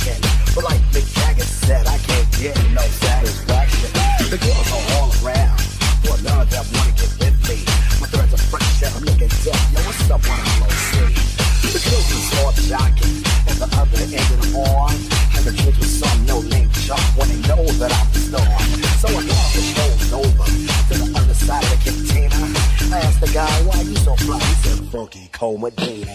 action. But like Mick Jagger said, I can't get no satisfaction. The girls are all around, well, none of them wanna get with me. My threads are fresh and I'm looking deaf. Yo, what's up when I'm low city? The girls is all shocking, and the other end of the horn. And the kids with some no-name chump when they know that I'm the star. So I got the show's over to the other side of the container. I asked the guy, why you so fly? He said, Funky Cole Medina.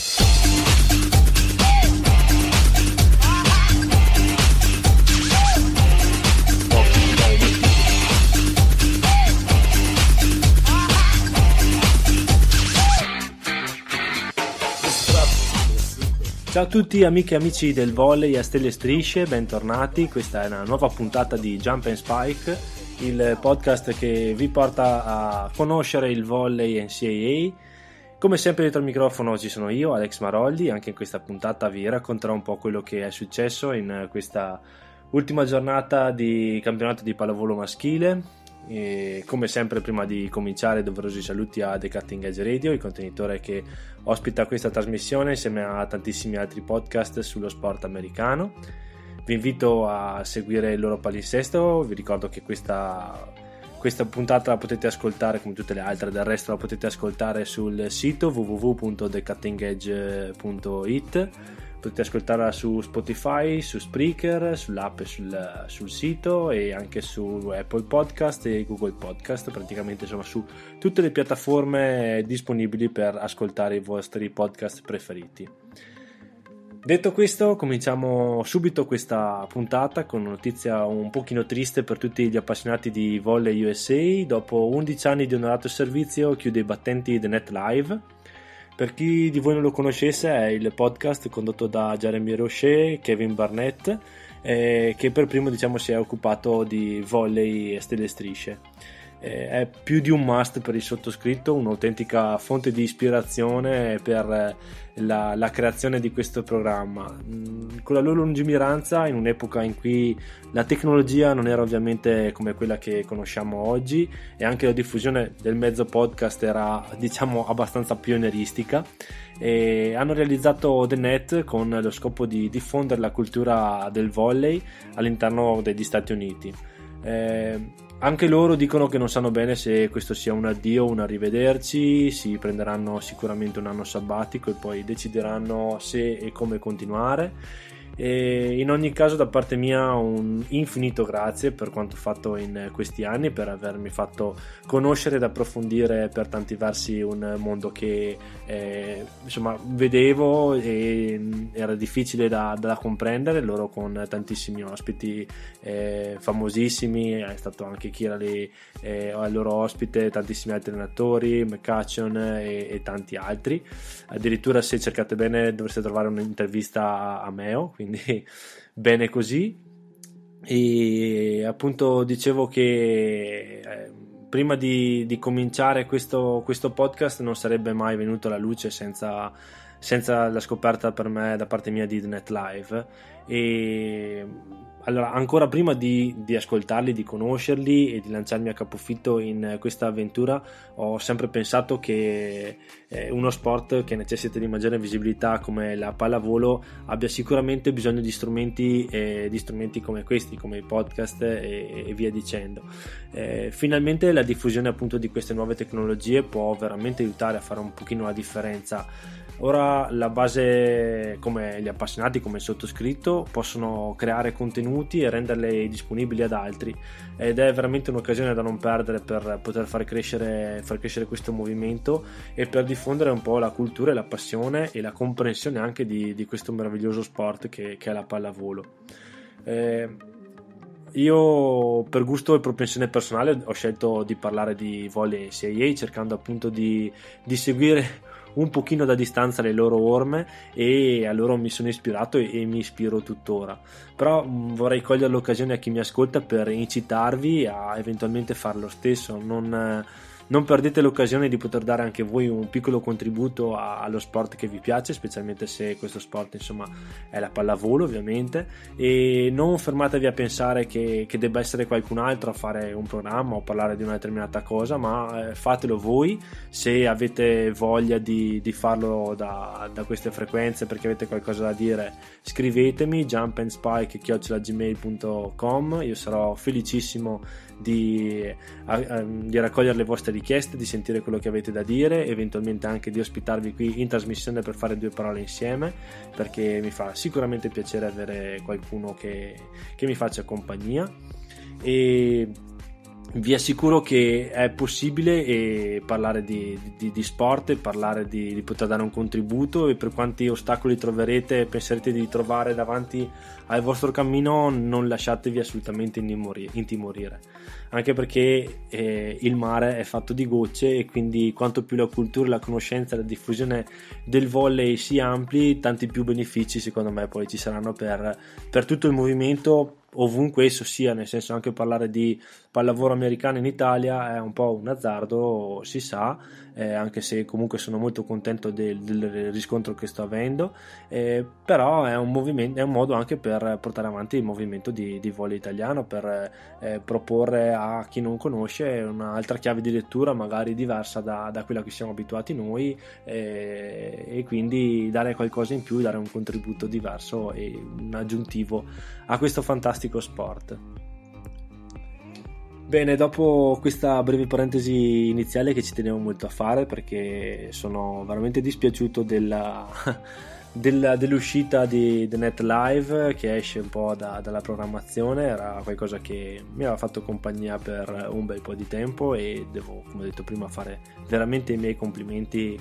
Ciao a tutti amiche e amici del volley a stelle e strisce, bentornati. Questa è una nuova puntata di Jump and Spike, il podcast che vi porta a conoscere il volley NCAA. Come sempre dietro il microfono ci sono io, Alex Maroldi. Anche in questa puntata vi racconterò un po' quello che è successo in questa ultima giornata di campionato di pallavolo maschile. E come sempre, prima di cominciare, doverosi saluti a The Cutting Edge Radio, il contenitore che ospita questa trasmissione insieme a tantissimi altri podcast sullo sport americano. Vi invito a seguire il loro palinsesto. Vi ricordo che questa puntata la potete ascoltare come tutte le altre, del resto la potete ascoltare sul sito www.thecuttingedge.it. Potete ascoltarla su Spotify, su Spreaker, sull'app e sul sito, e anche su Apple Podcast e Google Podcast. Praticamente insomma su tutte le piattaforme disponibili per ascoltare i vostri podcast preferiti. Detto questo, cominciamo subito questa puntata con una notizia un pochino triste per tutti gli appassionati di Volley USA. Dopo 11 anni di onorato servizio chiude i battenti The Net Live. Per chi di voi non lo conoscesse, è il podcast condotto da Jeremy Rocher e Kevin Barnett, che per primo si è occupato di volley a stelle e strisce. È più di un must per il sottoscritto, un'autentica fonte di ispirazione per la creazione di questo programma. Con la loro lungimiranza, in un'epoca in cui la tecnologia non era ovviamente come quella che conosciamo oggi, e anche la diffusione del mezzo podcast era abbastanza pionieristica, e hanno realizzato The Net con lo scopo di diffondere la cultura del volley all'interno degli Stati Uniti. Anche loro dicono che non sanno bene se questo sia un addio o un arrivederci. Si prenderanno sicuramente un anno sabbatico e poi decideranno se e come continuare. E in ogni caso, da parte mia, un infinito grazie per quanto fatto in questi anni, per avermi fatto conoscere ed approfondire per tanti versi un mondo che vedevo e era difficile da comprendere. Loro con tantissimi ospiti famosissimi, è stato anche Kirali il loro ospite, tantissimi altri allenatori, McCutcheon e tanti altri. Addirittura, se cercate bene, dovreste trovare un'intervista a Meo, quindi bene così. E appunto dicevo che prima di cominciare questo podcast non sarebbe mai venuto alla luce senza la scoperta per me da parte mia di The Net Live. E allora, ancora prima di ascoltarli, di conoscerli e di lanciarmi a capofitto in questa avventura, ho sempre pensato che uno sport che necessita di maggiore visibilità come la pallavolo abbia sicuramente bisogno di strumenti come questi, come i podcast e via dicendo. Finalmente la diffusione appunto di queste nuove tecnologie può veramente aiutare a fare un pochino la differenza. Ora la base, come gli appassionati, come il sottoscritto, possono creare contenuti e renderli disponibili ad altri, ed è veramente un'occasione da non perdere per poter far crescere questo movimento e per diffondere un po' la cultura e la passione e la comprensione anche di questo meraviglioso sport che è la pallavolo. Io, per gusto e propensione personale, ho scelto di parlare di volley NCAA, cercando appunto di seguire un pochino da distanza le loro orme, e a loro mi sono ispirato e mi ispiro tuttora. Però vorrei cogliere l'occasione a chi mi ascolta per incitarvi a eventualmente fare lo stesso. Non non perdete l'occasione di poter dare anche voi un piccolo contributo allo sport che vi piace, specialmente se questo sport insomma è la pallavolo ovviamente, e non fermatevi a pensare che debba essere qualcun altro a fare un programma o parlare di una determinata cosa, ma fatelo voi. Se avete voglia di farlo da queste frequenze perché avete qualcosa da dire, scrivetemi jumpandspike@gmail.com. io sarò felicissimo di raccogliere le vostre richieste, di sentire quello che avete da dire, eventualmente anche di ospitarvi qui in trasmissione per fare due parole insieme, perché mi fa sicuramente piacere avere qualcuno che mi faccia compagnia. E vi assicuro che è possibile parlare di sport e parlare di poter dare un contributo, e per quanti ostacoli troverete, penserete di trovare davanti al vostro cammino, non lasciatevi assolutamente intimorire, anche perché il mare è fatto di gocce, e quindi quanto più la cultura, la conoscenza e la diffusione del volley si ampli, tanti più benefici secondo me poi ci saranno per tutto il movimento, ovunque esso sia. Nel senso, anche parlare di pallavolo americano in Italia è un po' un azzardo, si sa, anche se comunque sono molto contento del riscontro che sto avendo, però è un modo anche per portare avanti il movimento di volley italiano, per proporre a chi non conosce un'altra chiave di lettura magari diversa da quella che siamo abituati noi, e quindi dare qualcosa in più, dare un contributo diverso e un aggiuntivo a questo fantastico sport. Bene, dopo questa breve parentesi iniziale che ci tenevo molto a fare, perché sono veramente dispiaciuto dell'uscita di The Net Live, che esce un po' dalla programmazione. Era qualcosa che mi aveva fatto compagnia per un bel po' di tempo, e devo, come ho detto prima, fare veramente i miei complimenti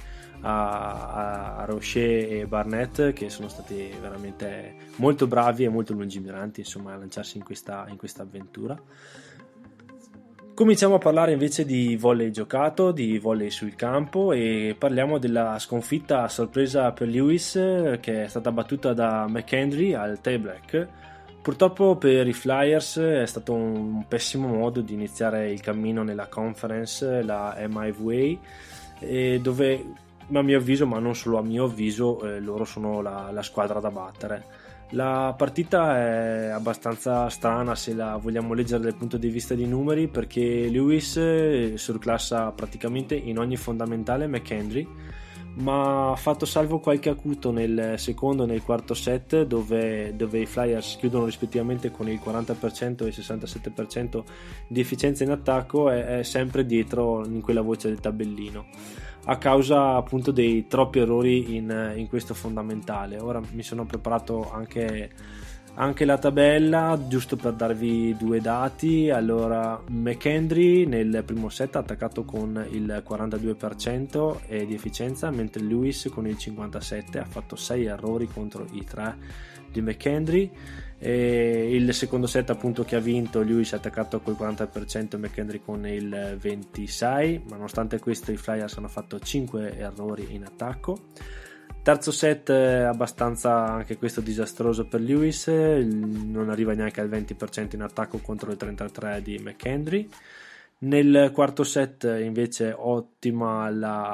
a Rocher e Barnett, che sono stati veramente molto bravi e molto lungimiranti insomma a lanciarsi in questa avventura. Cominciamo a parlare invece di volley giocato, di volley sul campo, e parliamo della sconfitta a sorpresa per Lewis, che è stata battuta da McHenry al tie break. Purtroppo per i Flyers è stato un pessimo modo di iniziare il cammino nella conference, la MIVA, dove a mio avviso, ma non solo a mio avviso, loro sono la squadra da battere. La partita è abbastanza strana se la vogliamo leggere dal punto di vista dei numeri, perché Lewis surclassa praticamente in ogni fondamentale McHenry, ma ha fatto salvo qualche acuto nel secondo e nel quarto set, dove i Flyers chiudono rispettivamente con il 40% e il 67% di efficienza in attacco, è sempre dietro in quella voce del tabellino, a causa appunto dei troppi errori in questo fondamentale. Ora mi sono preparato anche la tabella, giusto per darvi due dati. Allora, McHenry nel primo set ha attaccato con il 42% di efficienza, mentre Lewis con il 57% ha fatto 6 errori contro i 3 di McHenry. Il secondo set appunto che ha vinto, Lewis ha attaccato col 40%, McHenry con il 26%, ma nonostante questo i Flyers hanno fatto 5 errori in attacco. Terzo set abbastanza anche questo disastroso per Lewis, non arriva neanche al 20% in attacco contro il 33% di McHenry. Nel quarto set invece ottima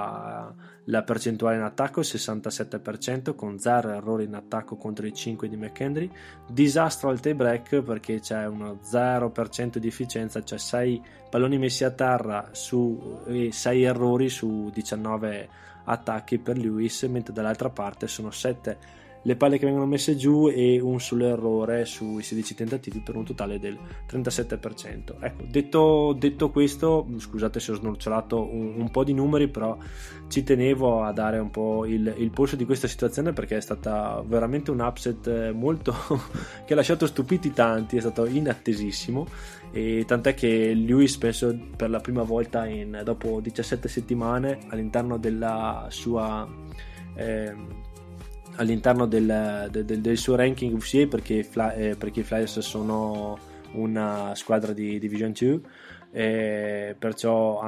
la percentuale in attacco, il 67%, con 0 errori in attacco contro i 5 di McHenry. Disastro al tie break, perché c'è uno 0% di efficienza, cioè 6 palloni messi a terra e 6 errori su 19 attacchi per Lewis, mentre dall'altra parte sono 7 le palle che vengono messe giù e un solo errore sui 16 tentativi, per un totale del 37%. Ecco, detto questo, scusate se ho snorciolato un po' di numeri, però ci tenevo a dare un po' il polso di questa situazione, perché è stata veramente un upset molto che ha lasciato stupiti tanti, è stato inattesissimo, e tant'è che Lewis, penso per la prima volta dopo 17 settimane all'interno della sua all'interno del suo ranking UCA, perché i Flyers sono una squadra di Division 2, perciò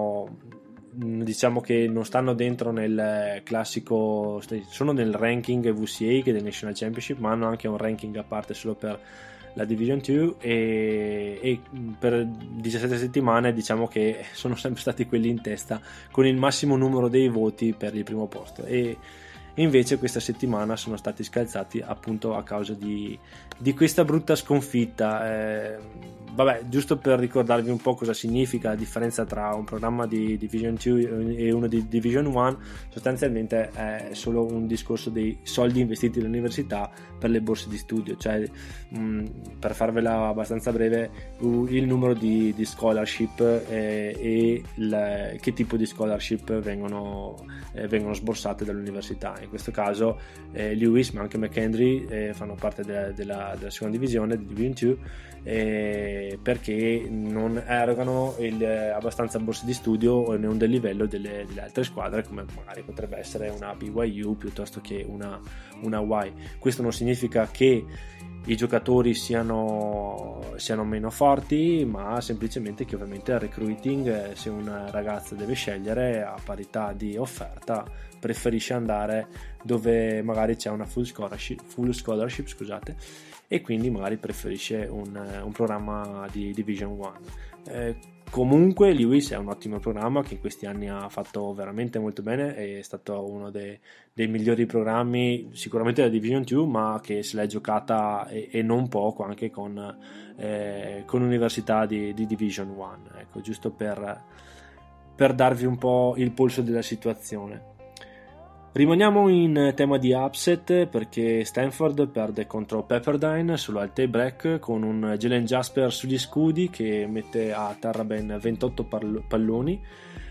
diciamo che non stanno dentro nel classico, sono nel ranking VCA, che è del National Championship, ma hanno anche un ranking a parte solo per la Division 2, e per 17 settimane diciamo che sono sempre stati quelli in testa con il massimo numero dei voti per il primo posto, e invece questa settimana sono stati scalzati appunto a causa di questa brutta sconfitta. Vabbè, giusto per ricordarvi un po' cosa significa la differenza tra un programma di Division 2 e uno di Division 1, sostanzialmente è solo un discorso dei soldi investiti dall'università per le borse di studio, cioè per farvela abbastanza breve, il numero di scholarship e che tipo di scholarship vengono sborsate dall'università. In questo caso Lewis, ma anche McHenry fanno parte della seconda divisione di Division 2, perché non erogano abbastanza borse di o non del livello delle altre squadre, come magari potrebbe essere una BYU piuttosto che una Y. Questo non significa che i giocatori siano meno forti, ma semplicemente che ovviamente il recruiting, se un ragazzo deve scegliere a parità di offerta, preferisce andare dove magari c'è una full scholarship, scusate, e quindi magari preferisce un programma di Division 1. Comunque Lewis è un ottimo programma che in questi anni ha fatto veramente molto bene, è stato uno dei migliori programmi sicuramente della Division 2, ma che se l'è giocata e non poco anche con università di Division 1, ecco, giusto per darvi un po' il polso della situazione. Rimaniamo in tema di upset, perché Stanford perde contro Pepperdine solo al tie break con un Jalen Jasper sugli scudi che mette a terra ben 28 palloni.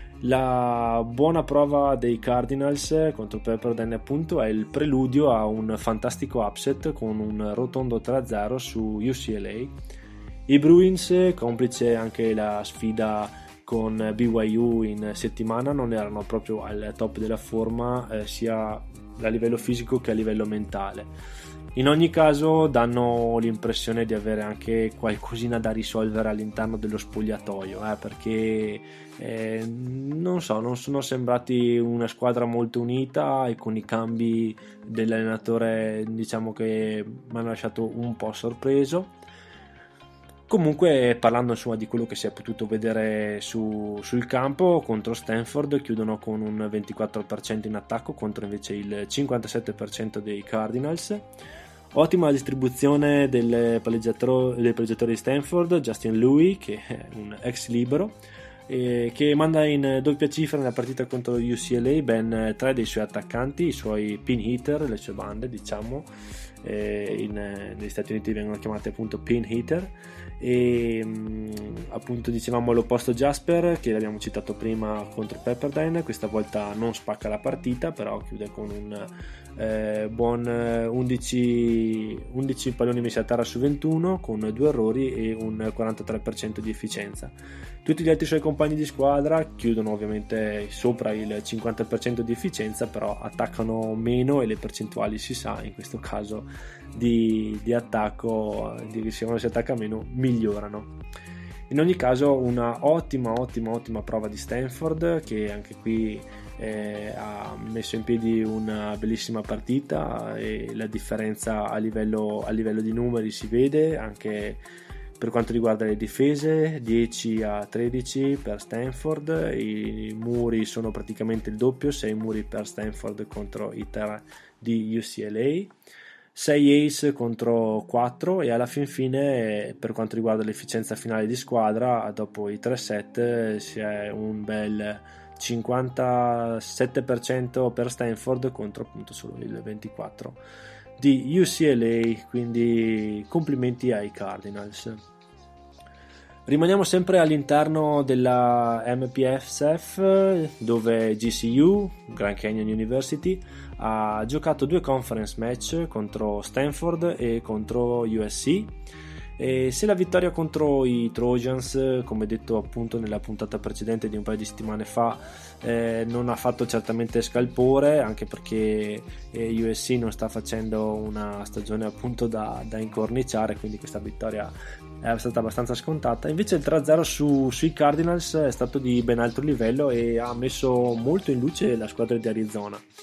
La buona prova dei Cardinals contro Pepperdine appunto è il preludio a un fantastico upset con un rotondo 3-0 su UCLA. I Bruins, complice anche la sfida con BYU in settimana, non erano proprio al top della forma, sia a livello fisico che a livello mentale. In ogni caso danno l'impressione di avere anche qualcosina da risolvere all'interno dello spogliatoio, perché non sono sembrati una squadra molto unita, e con i cambi dell'allenatore diciamo che mi hanno lasciato un po' sorpreso. Comunque, parlando insomma di quello che si è potuto vedere sul campo, contro Stanford chiudono con un 24% in attacco contro invece il 57% dei Cardinals. Ottima distribuzione del palleggiatore di Stanford, Justin Louis, che è un ex libero, che manda in doppia cifra nella partita contro UCLA ben 3 dei suoi attaccanti, i suoi pin hitter, le sue bande diciamo, negli Stati Uniti vengono chiamate appunto pin hitter. E appunto dicevamo l'opposto Jasper, che l'abbiamo citato prima contro Pepperdine, questa volta non spacca la partita, però chiude con un buon 11 palloni messi a terra su 21 con 2 errori e un 43% di efficienza. Tutti gli altri suoi compagni di squadra chiudono ovviamente sopra il 50% di efficienza, però attaccano meno, e le percentuali si sa in questo caso di attacco, quando si attacca meno migliorano. In ogni caso una ottima prova di Stanford, che anche qui ha messo in piedi una bellissima partita, e la differenza a livello di numeri si vede anche per quanto riguarda le difese, 10-13 per Stanford, i muri sono praticamente il doppio, 6 muri per Stanford contro i 3 di UCLA, 6 ace contro 4, e alla fine per quanto riguarda l'efficienza finale di squadra, dopo i 3 set si è un bel 57% per Stanford contro appunto solo il 24% di UCLA, quindi complimenti ai Cardinals. Rimaniamo sempre all'interno della MPSF, dove GCU, Grand Canyon University, ha giocato 2 conference match contro Stanford e contro USC. E se la vittoria contro i Trojans, come detto appunto nella puntata precedente di un paio di settimane fa, non ha fatto certamente scalpore, anche perché USC non sta facendo una stagione appunto da incorniciare, quindi questa vittoria è stata abbastanza scontata. Invece il 3-0 sui Cardinals è stato di ben alto livello e ha messo molto in luce la squadra di Arizona.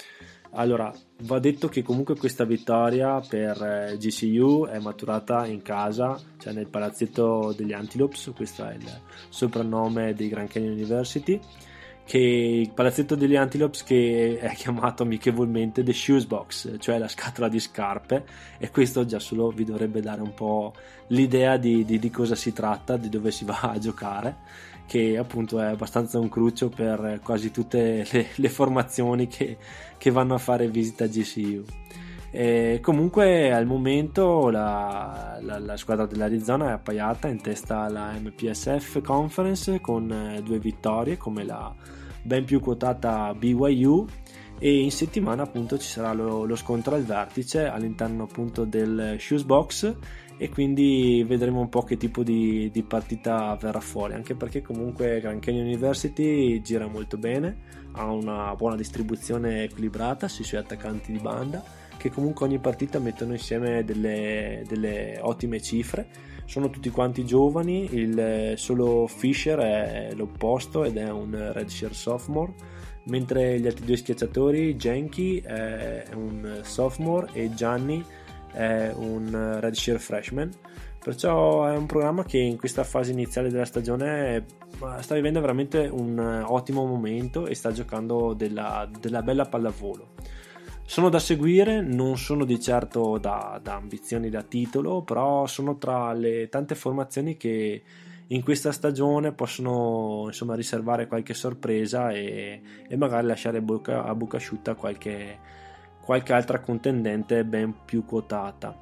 Allora, va detto che comunque questa vittoria per GCU è maturata in casa, cioè nel palazzetto degli Antelopes, questo è il soprannome dei Grand Canyon University, che il palazzetto degli Antelopes che è chiamato amichevolmente The Shoes Box, cioè la scatola di scarpe, e questo già solo vi dovrebbe dare un po' l'idea di cosa si tratta, di dove si va a giocare, che appunto è abbastanza un cruccio per quasi tutte le formazioni che vanno a fare visita a GCU. E comunque al momento la squadra dell'Arizona è appaiata in testa alla MPSF Conference con 2 vittorie, come la ben più quotata BYU, e in settimana appunto ci sarà lo scontro al vertice all'interno appunto del Shoes Box, e quindi vedremo un po' che tipo di partita verrà fuori, anche perché comunque Grand Canyon University gira molto bene, ha una buona distribuzione equilibrata sui suoi attaccanti di banda, che comunque ogni partita mettono insieme delle ottime cifre. Sono tutti quanti giovani, il solo Fisher è l'opposto ed è un redshirt sophomore, mentre gli altri 2 schiacciatori, Genki è un sophomore e Gianni è un redshirt freshman. Perciò è un programma che in questa fase iniziale della stagione sta vivendo veramente un ottimo momento e sta giocando della bella pallavolo. Sono da seguire, non sono di certo da ambizioni da titolo, però sono tra le tante formazioni che in questa stagione possono insomma riservare qualche sorpresa e magari lasciare a bocca asciutta qualche altra contendente ben più quotata.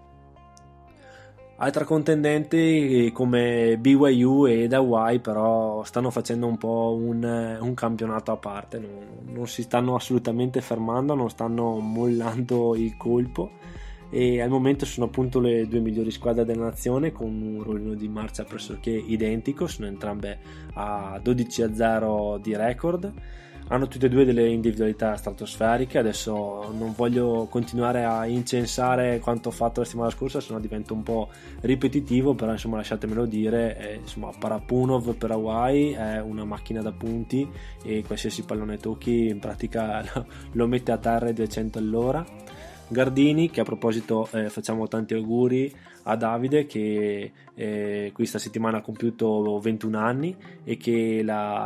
Altra contendenti come BYU ed Hawaii però stanno facendo un po' un campionato a parte, non si stanno assolutamente fermando, non stanno mollando il colpo, e al momento sono appunto le 2 migliori squadre della nazione con un ruolino di marcia pressoché identico, sono entrambe a 12-0 di record. Hanno tutte e 2 delle individualità stratosferiche. Adesso non voglio continuare a incensare quanto ho fatto la settimana scorsa, sennò divento un po' ripetitivo, però insomma lasciatemelo dire, insomma Parapunov per Hawaii è una macchina da punti e qualsiasi pallone tocchi in pratica lo mette a terra 200 all'ora. Gardini, che a proposito facciamo tanti auguri a Davide, che questa settimana ha compiuto 21 anni e che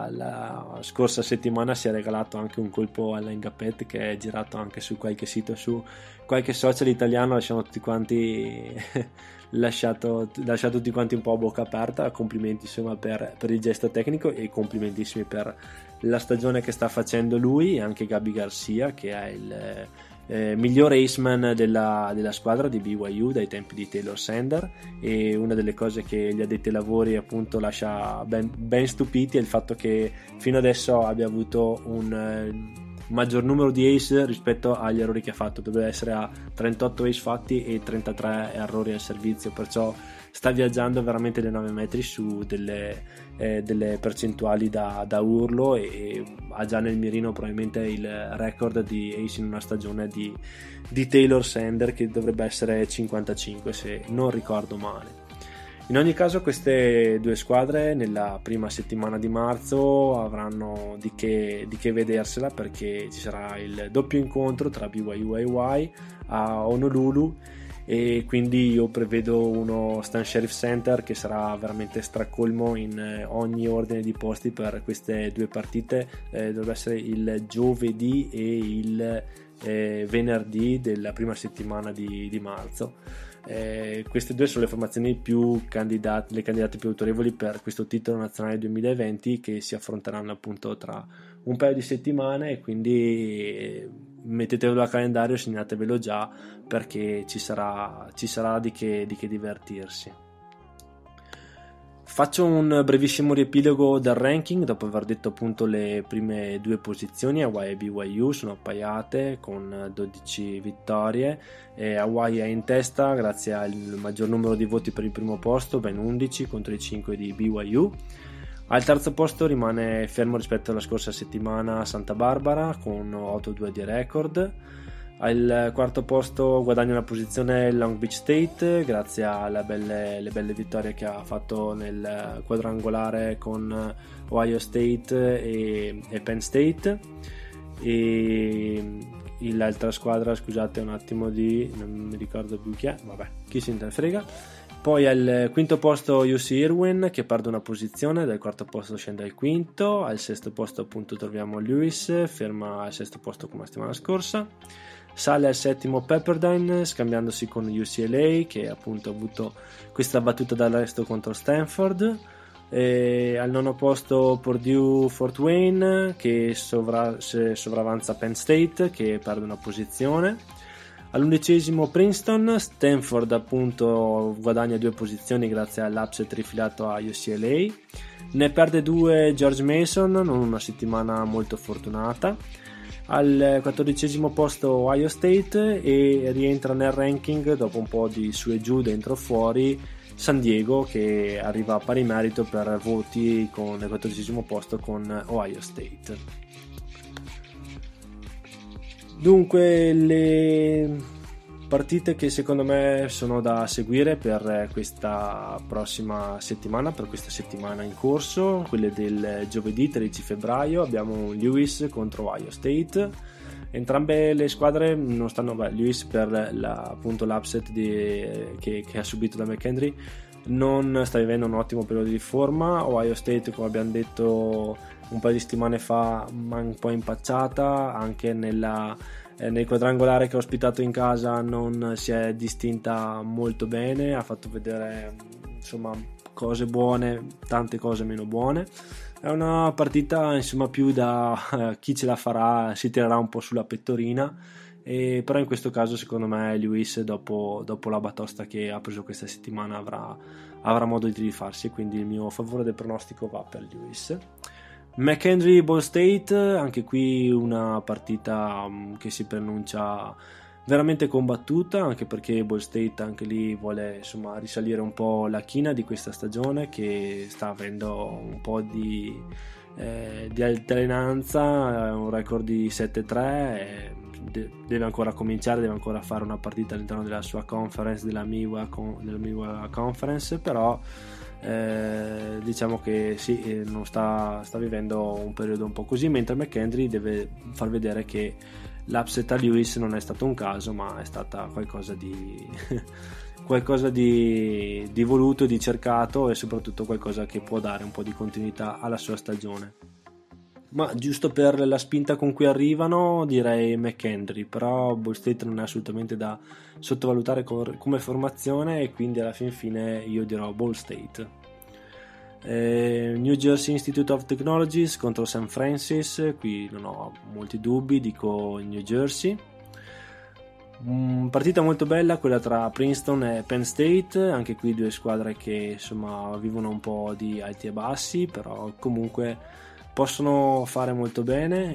la scorsa settimana si è regalato anche un colpo all'Engapet che è girato anche su qualche sito, su qualche social italiano. Lasciamo tutti quanti lasciato tutti quanti un po' a bocca aperta. Complimenti insomma per il gesto tecnico e complimentissimi per la stagione che sta facendo lui, e anche Gabi Garcia, che è il miglior aceman della squadra di BYU dai tempi di Taylor Sander, e una delle cose che gli addetti ai lavori appunto lascia ben stupiti è il fatto che fino adesso abbia avuto un maggior numero di ace rispetto agli errori che ha fatto. Doveva essere a 38 ace fatti e 33 errori al servizio, perciò sta viaggiando veramente dei 9 metri su delle percentuali da urlo, e ha già nel mirino probabilmente il record di ace in una stagione di Taylor Sander, che dovrebbe essere 55 se non ricordo male. In ogni caso queste 2 squadre nella prima settimana di marzo avranno di che vedersela, perché ci sarà il doppio incontro tra BYU e Hawaii a Honolulu, e quindi io prevedo uno Stan Sheriff Center che sarà veramente stracolmo in ogni ordine di posti per queste 2 partite. Dovrebbe essere il giovedì e il venerdì della prima settimana di marzo. Queste 2 sono le formazioni più candidate, le candidate più autorevoli per questo titolo nazionale 2020, che si affronteranno appunto tra un paio di settimane, e quindi mettetevelo a calendario, segnatevelo già, perché ci sarà di che divertirsi. Faccio un brevissimo riepilogo del ranking dopo aver detto appunto le prime 2 posizioni. Hawaii e BYU sono appaiate con 12 vittorie, e Hawaii è in testa grazie al maggior numero di voti per il primo posto, ben 11 contro i 5 di BYU. Al terzo posto rimane fermo rispetto alla scorsa settimana Santa Barbara con 8-2 di record. Al quarto posto guadagna una posizione Long Beach State grazie alle belle vittorie che ha fatto nel quadrangolare con Ohio State e Penn State, e l'altra squadra, scusate un attimo, non mi ricordo più chi è, vabbè, chi se ne frega. Poi al quinto posto UC Irwin, che perde una posizione, dal quarto posto scende al quinto. Al sesto posto appunto troviamo Lewis, ferma al sesto posto come la settimana scorsa. Sale al settimo Pepperdine, scambiandosi con UCLA, che appunto ha avuto questa battuta d'arresto contro Stanford. E al nono posto Purdue Fort Wayne, che sovravanza Penn State, che perde una posizione. All'11° Princeton, Stanford appunto guadagna 2 posizioni grazie all'upset rifilato a UCLA. Ne perde 2 George Mason, non una settimana molto fortunata. Al 14° posto Ohio State, e rientra nel ranking dopo un po' di su e giù, dentro fuori, San Diego, che arriva a pari merito per voti con il 14° posto con Ohio State. Dunque, le partite che secondo me sono da seguire per questa prossima settimana, per questa settimana in corso, quelle del giovedì 13 febbraio, abbiamo Lewis contro Ohio State. Entrambe le squadre non stanno bene. Lewis per appunto l'upset che ha subito da McHenry non sta vivendo un ottimo periodo di forma. Ohio State, come abbiamo detto un paio di settimane fa, un po' impacciata, anche nel quadrangolare che ha ospitato in casa non si è distinta molto bene, ha fatto vedere insomma cose buone, tante cose meno buone. È una partita insomma più da chi ce la farà si tirerà un po' sulla pettorina, però in questo caso secondo me Lewis dopo la batosta che ha preso questa settimana avrà modo di rifarsi, quindi il mio favore del pronostico va per Lewis. McHenry Ball State, anche qui una partita che si preannuncia veramente combattuta, anche perché Ball State anche lì vuole insomma risalire un po' la china di questa stagione, che sta avendo un po' di alternanza, un record di 7-3, deve ancora cominciare, deve ancora fare una partita all'interno della sua conference, della Miwa Conference, però diciamo che sì, non sta vivendo un periodo un po' così, mentre McHenry deve far vedere che l'upset a Lewis non è stato un caso, ma è stata qualcosa di voluto, di cercato, e soprattutto qualcosa che può dare un po' di continuità alla sua stagione. Ma giusto per la spinta con cui arrivano direi McHenry, però Ball State non è assolutamente da sottovalutare come formazione, e quindi alla fine io dirò Ball State. New Jersey Institute of Technologies contro St. Francis, qui non ho molti dubbi, dico New Jersey. Partita molto bella quella tra Princeton e Penn State, anche qui due squadre che insomma vivono un po' di alti e bassi, però comunque possono fare molto bene,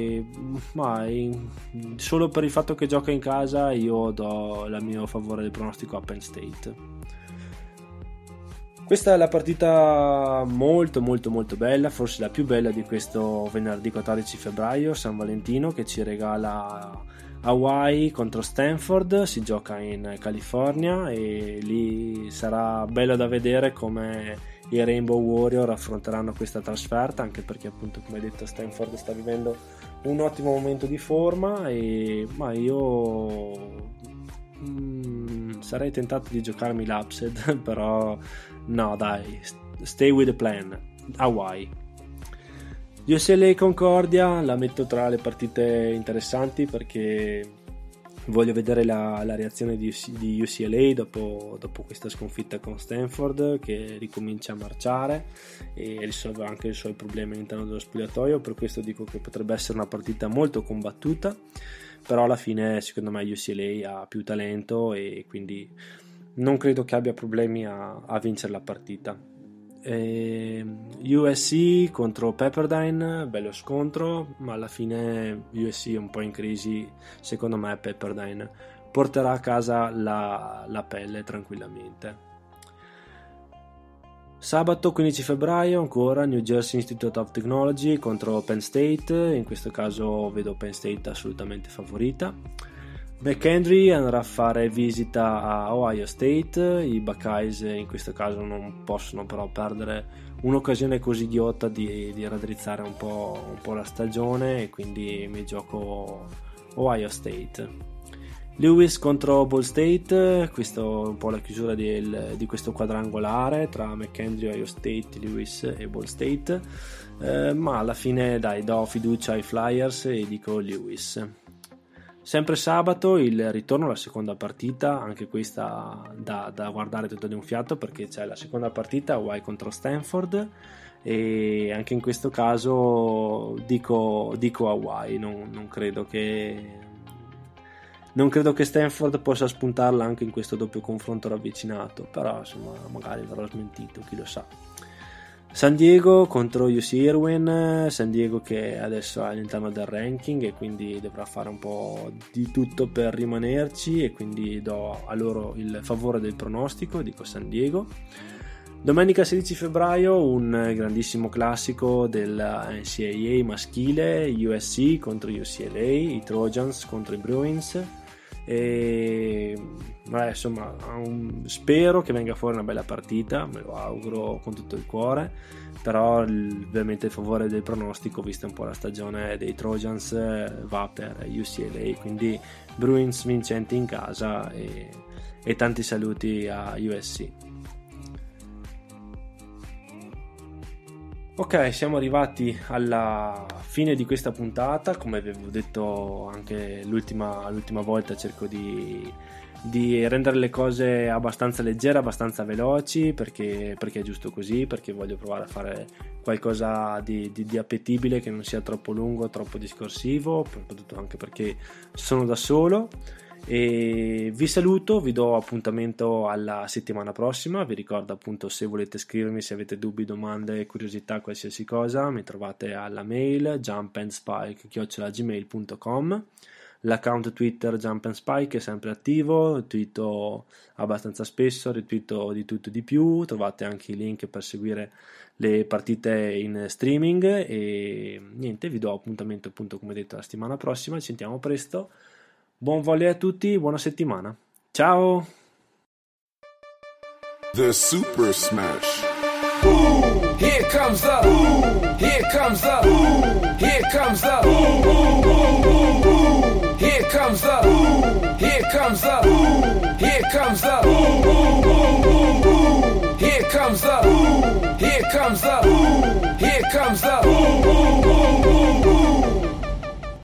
solo per il fatto che gioca in casa io do il mio favore del pronostico a Penn State. Questa è la partita molto molto molto bella, forse la più bella di questo venerdì 14 febbraio, San Valentino, che ci regala Hawaii contro Stanford. Si gioca in California e lì sarà bello da vedere come i Rainbow Warrior affronteranno questa trasferta, anche perché appunto, come detto, Stanford sta vivendo un ottimo momento di forma, ma io sarei tentato di giocarmi l'upset, però no dai, stay with the plan, Hawaii. UCLA Concordia la metto tra le partite interessanti, perché voglio vedere la reazione di UCLA dopo questa sconfitta con Stanford, che ricomincia a marciare e risolve anche i suoi problemi all'interno dello spogliatoio. Per questo dico che potrebbe essere una partita molto combattuta, però alla fine secondo me UCLA ha più talento e quindi non credo che abbia problemi a vincere la partita. USC contro Pepperdine, bello scontro, ma alla fine USC è un po' in crisi. Secondo me Pepperdine porterà a casa la pelle tranquillamente. Sabato 15 febbraio ancora New Jersey Institute of Technology contro Penn State, in questo caso vedo Penn State assolutamente favorita. McHenry andrà a fare visita a Ohio State, i Buckeyes in questo caso non possono però perdere un'occasione così ghiotta di raddrizzare un po' la stagione, e quindi mi gioco Ohio State. Lewis contro Ball State, questo è un po' la chiusura di questo quadrangolare tra McKendree, Ohio State, Lewis e Ball State, ma alla fine do fiducia ai Flyers e dico Lewis. Sempre sabato il ritorno alla seconda partita, anche questa da guardare tutto di un fiato, perché c'è la seconda partita Hawaii contro Stanford, e anche in questo caso dico Hawaii. Non credo che Stanford possa spuntarla anche in questo doppio confronto ravvicinato, però insomma magari verrò smentito, chi lo sa. San Diego contro UC Irwin, San Diego che adesso è all'interno del ranking e quindi dovrà fare un po' di tutto per rimanerci, e quindi do a loro il favore del pronostico, dico San Diego. Domenica 16 febbraio un grandissimo classico della NCAA maschile, USC contro UCLA, i Trojans contro i Bruins, e insomma spero che venga fuori una bella partita, me lo auguro con tutto il cuore, però ovviamente il favore del pronostico, vista un po' la stagione dei Trojans, va per UCLA, quindi Bruins vincenti in casa e tanti saluti a USC. Ok, siamo arrivati alla fine di questa puntata. Come avevo detto anche l'ultima volta, cerco di rendere le cose abbastanza leggere, abbastanza veloci, perché è giusto così, perché voglio provare a fare qualcosa di appetibile, che non sia troppo lungo, troppo discorsivo, soprattutto anche perché sono da solo. E vi saluto, vi do appuntamento alla settimana prossima. Vi ricordo appunto, se volete scrivermi, se avete dubbi, domande, curiosità, qualsiasi cosa, mi trovate alla mail jumpandspike@gmail.com. L'account Twitter Jump and Spike è sempre attivo, twitto abbastanza spesso, ritwitto di tutto e di più. Trovate anche i link per seguire le partite in streaming, e niente, vi do appuntamento appunto, come detto, la settimana prossima. Ci sentiamo presto. Buon volley a tutti, buona settimana. Ciao! The Super Smash. Boom! Here comes up. Boom! Here comes up. Boom! Here comes up. Boom! Boom! Boom! Boom!